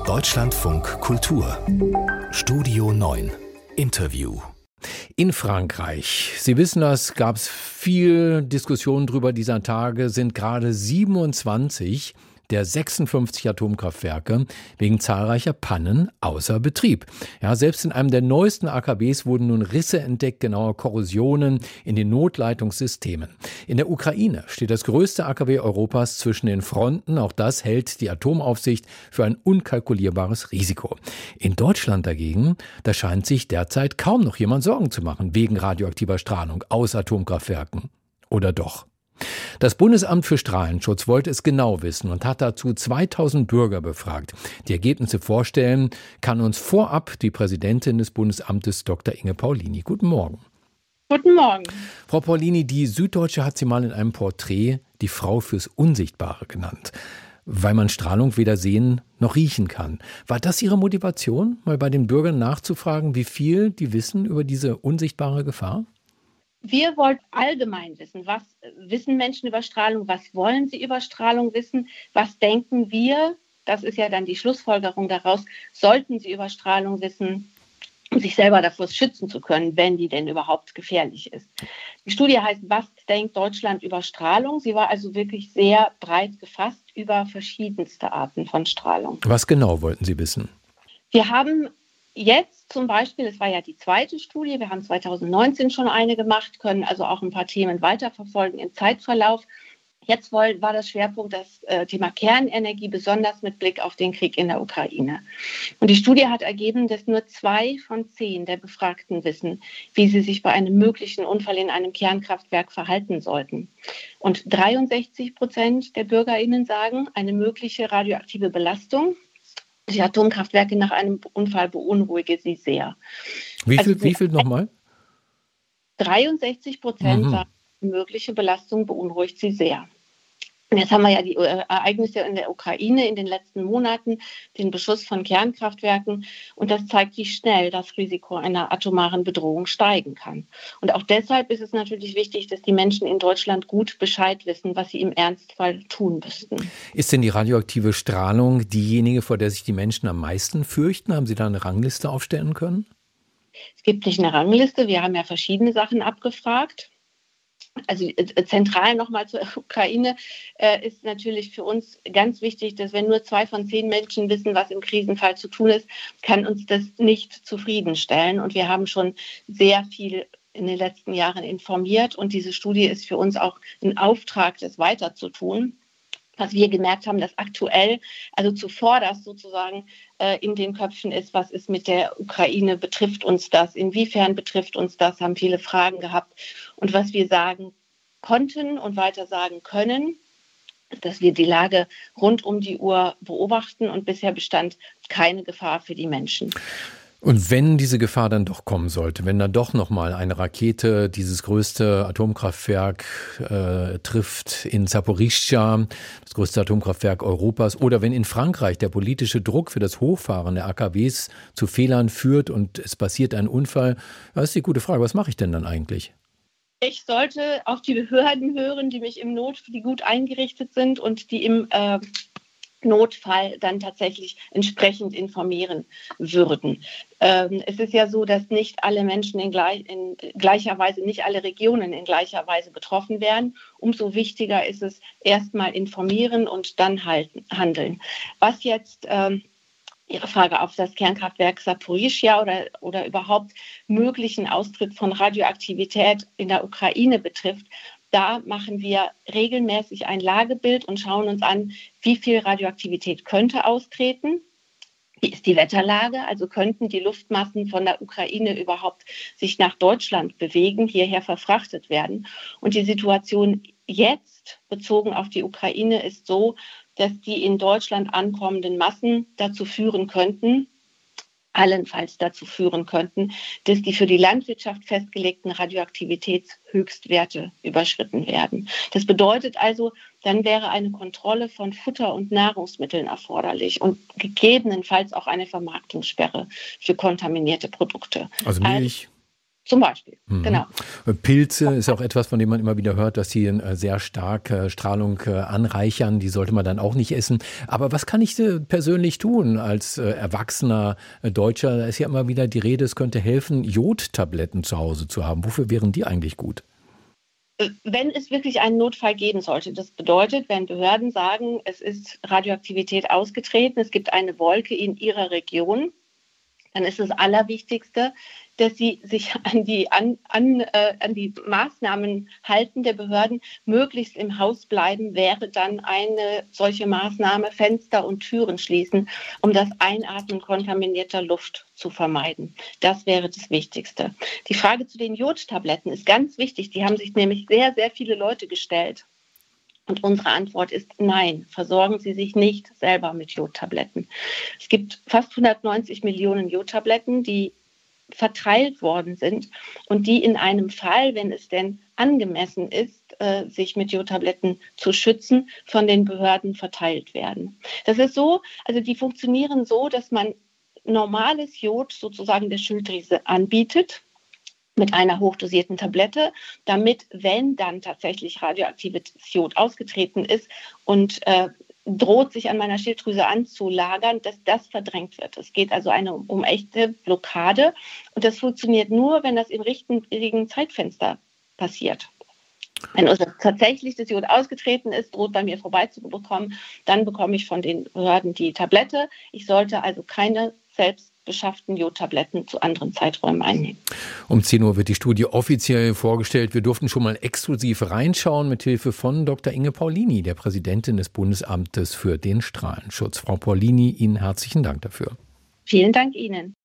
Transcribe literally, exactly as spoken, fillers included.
Deutschlandfunk Kultur Studio neun Interview. In Frankreich, Sie wissen das, gab es viel Diskussion drüber dieser Tage, sind gerade siebenundzwanzig der sechsundfünfzig Atomkraftwerke wegen zahlreicher Pannen außer Betrieb. Ja, selbst in einem der neuesten A K Ws wurden nun Risse entdeckt, genauer Korrosionen in den Notleitungssystemen. In der Ukraine steht das größte A K W Europas zwischen den Fronten. Auch das hält die Atomaufsicht für ein unkalkulierbares Risiko. In Deutschland dagegen, da scheint sich derzeit kaum noch jemand Sorgen zu machen wegen radioaktiver Strahlung aus Atomkraftwerken. Oder doch? Das Bundesamt für Strahlenschutz wollte es genau wissen und hat dazu zweitausend Bürger befragt. Die Ergebnisse vorstellen kann uns vorab die Präsidentin des Bundesamtes, Doktor Inge Paulini. Guten Morgen. Guten Morgen. Frau Paulini, die Süddeutsche hat Sie mal in einem Porträt die Frau fürs Unsichtbare genannt, weil man Strahlung weder sehen noch riechen kann. War das Ihre Motivation, mal bei den Bürgern nachzufragen, wie viel die wissen über diese unsichtbare Gefahr? Wir wollten allgemein wissen, was wissen Menschen über Strahlung, was wollen sie über Strahlung wissen, was denken wir, das ist ja dann die Schlussfolgerung daraus, sollten sie über Strahlung wissen, um sich selber davor schützen zu können, wenn die denn überhaupt gefährlich ist. Die Studie heißt, was denkt Deutschland über Strahlung? Sie war also wirklich sehr breit gefasst über verschiedenste Arten von Strahlung. Was genau wollten Sie wissen? Wir haben jetzt zum Beispiel, es war ja die zweite Studie, wir haben zweitausendneunzehn schon eine gemacht, können also auch ein paar Themen weiterverfolgen im Zeitverlauf. Jetzt war das Schwerpunkt das äh, Thema Kernenergie, besonders mit Blick auf den Krieg in der Ukraine. Und die Studie hat ergeben, dass nur zwei von zehn der Befragten wissen, wie sie sich bei einem möglichen Unfall in einem Kernkraftwerk verhalten sollten. Und dreiundsechzig Prozent der BürgerInnen sagen, eine mögliche radioaktive Belastung die Atomkraftwerke nach einem Unfall beunruhige sie sehr. Wie viel, also, wie viel nochmal? dreiundsechzig Prozent mhm. sagen, mögliche Belastung beunruhigt sie sehr. Und jetzt haben wir ja die Ereignisse in der Ukraine in den letzten Monaten, den Beschuss von Kernkraftwerken. Und das zeigt, wie schnell das Risiko einer atomaren Bedrohung steigen kann. Und auch deshalb ist es natürlich wichtig, dass die Menschen in Deutschland gut Bescheid wissen, was sie im Ernstfall tun müssten. Ist denn die radioaktive Strahlung diejenige, vor der sich die Menschen am meisten fürchten? Haben Sie da eine Rangliste aufstellen können? Es gibt nicht eine Rangliste. Wir haben ja verschiedene Sachen abgefragt. Also äh, zentral nochmal zur Ukraine äh, ist natürlich für uns ganz wichtig, dass wenn nur zwei von zehn Menschen wissen, was im Krisenfall zu tun ist, kann uns das nicht zufriedenstellen. Und wir haben schon sehr viel in den letzten Jahren informiert. Und diese Studie ist für uns auch ein Auftrag, das weiter zu tun. Was wir gemerkt haben, dass aktuell, also zuvorderst sozusagen äh, in den Köpfen ist, was ist mit der Ukraine, betrifft uns das, inwiefern betrifft uns das, haben viele Fragen gehabt. Und was wir sagen konnten und weiter sagen können, ist, dass wir die Lage rund um die Uhr beobachten und bisher bestand keine Gefahr für die Menschen. Und wenn diese Gefahr dann doch kommen sollte, wenn dann doch nochmal eine Rakete dieses größte Atomkraftwerk äh, trifft in Saporischschja, das größte Atomkraftwerk Europas, oder wenn in Frankreich der politische Druck für das Hochfahren der A K Ws zu Fehlern führt und es passiert ein Unfall, das ist die gute Frage, was mache ich denn dann eigentlich? Ich sollte auf die Behörden hören, die mich im Not, die gut eingerichtet sind und die im äh, Notfall dann tatsächlich entsprechend informieren würden. Ähm, es ist ja so, dass nicht alle Menschen in, gleich, in gleicher Weise, nicht alle Regionen in gleicher Weise betroffen werden. Umso wichtiger ist es, erstmal informieren und dann halten, handeln. Was jetzt ähm, Ihre Frage auf das Kernkraftwerk Saporischschja oder, oder überhaupt möglichen Austritt von Radioaktivität in der Ukraine betrifft, da machen wir regelmäßig ein Lagebild und schauen uns an, wie viel Radioaktivität könnte austreten. Wie ist die Wetterlage? Also könnten die Luftmassen von der Ukraine überhaupt sich nach Deutschland bewegen, hierher verfrachtet werden? Und die Situation jetzt, bezogen auf die Ukraine, ist so, dass die in Deutschland ankommenden Massen dazu führen könnten, allenfalls dazu führen könnten, dass die für die Landwirtschaft festgelegten Radioaktivitätshöchstwerte überschritten werden. Das bedeutet also, dann wäre eine Kontrolle von Futter- und Nahrungsmitteln erforderlich und gegebenenfalls auch eine Vermarktungssperre für kontaminierte Produkte. Also Milch? Zum Beispiel, mhm. genau. Pilze ist auch etwas, von dem man immer wieder hört, dass sie sehr stark Strahlung anreichern. Die sollte man dann auch nicht essen. Aber was kann ich persönlich tun als erwachsener Deutscher? Da ist ja immer wieder die Rede, es könnte helfen, Jodtabletten zu Hause zu haben. Wofür wären die eigentlich gut? Wenn es wirklich einen Notfall geben sollte, das bedeutet, wenn Behörden sagen, es ist Radioaktivität ausgetreten, es gibt eine Wolke in ihrer Region, dann ist das Allerwichtigste, dass sie sich an die, an, an, äh, an die Maßnahmen halten der Behörden, möglichst im Haus bleiben, wäre dann eine solche Maßnahme, Fenster und Türen schließen, um das Einatmen kontaminierter Luft zu vermeiden. Das wäre das Wichtigste. Die Frage zu den Jodtabletten ist ganz wichtig. Die haben sich nämlich sehr, sehr viele Leute gestellt. Und unsere Antwort ist nein, versorgen Sie sich nicht selber mit Jodtabletten. Es gibt fast hundertneunzig Millionen Jodtabletten, die verteilt worden sind und die in einem Fall, wenn es denn angemessen ist, äh, sich mit Jodtabletten zu schützen, von den Behörden verteilt werden. Das ist so, also die funktionieren so, dass man normales Jod sozusagen der Schilddrüse anbietet, mit einer hochdosierten Tablette, damit, wenn dann tatsächlich radioaktives Jod ausgetreten ist und äh, droht, sich an meiner Schilddrüse anzulagern, dass das verdrängt wird. Es geht also eine, um echte Blockade und das funktioniert nur, wenn das im richtigen Zeitfenster passiert. Wenn also tatsächlich das Jod ausgetreten ist, droht bei mir vorbeizubekommen, dann bekomme ich von den Behörden die Tablette. Ich sollte also keine selbst beschafften Jodtabletten zu anderen Zeiträumen einnehmen. Um zehn Uhr wird die Studie offiziell vorgestellt. Wir durften schon mal exklusiv reinschauen mit Hilfe von Doktor Inge Paulini, der Präsidentin des Bundesamtes für den Strahlenschutz. Frau Paulini, Ihnen herzlichen Dank dafür. Vielen Dank Ihnen.